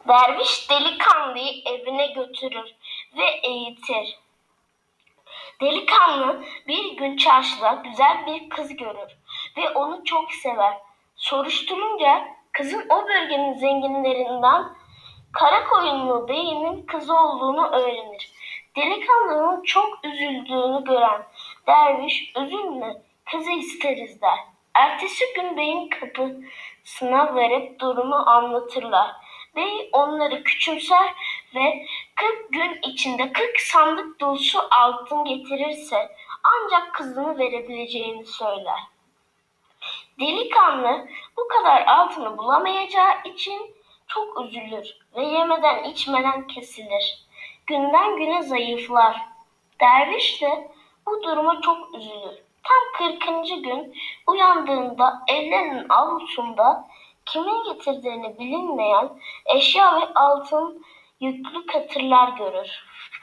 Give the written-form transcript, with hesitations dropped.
Derviş delikanlıyı evine götürür ve eğitir. Delikanlı bir gün çarşıda güzel bir kız görür ve onu çok sever. Soruşturunca kızın o bölgenin zenginlerinden Karakoyunlu beyinin kızı olduğunu öğrenir. Delikanlının çok üzüldüğünü gören derviş, "Üzülme, kızı isteriz," der. Ertesi gün beyin kapısına varıp durumu anlatırlar. Bey onları küçümser ve 40 gün içinde 40 sandık dolusu altın getirirse ancak kızını verebileceğini söyler. Delikanlı bu kadar altını bulamayacağı için çok üzülür ve yemeden içmeden kesilir. Günden güne zayıflar. Derviş de bu duruma çok üzülür. Tam 40. gün uyandığında ellerinin avlusunda kimin getirdiğini bilinmeyen eşya ve altın yüklü katırlar görür.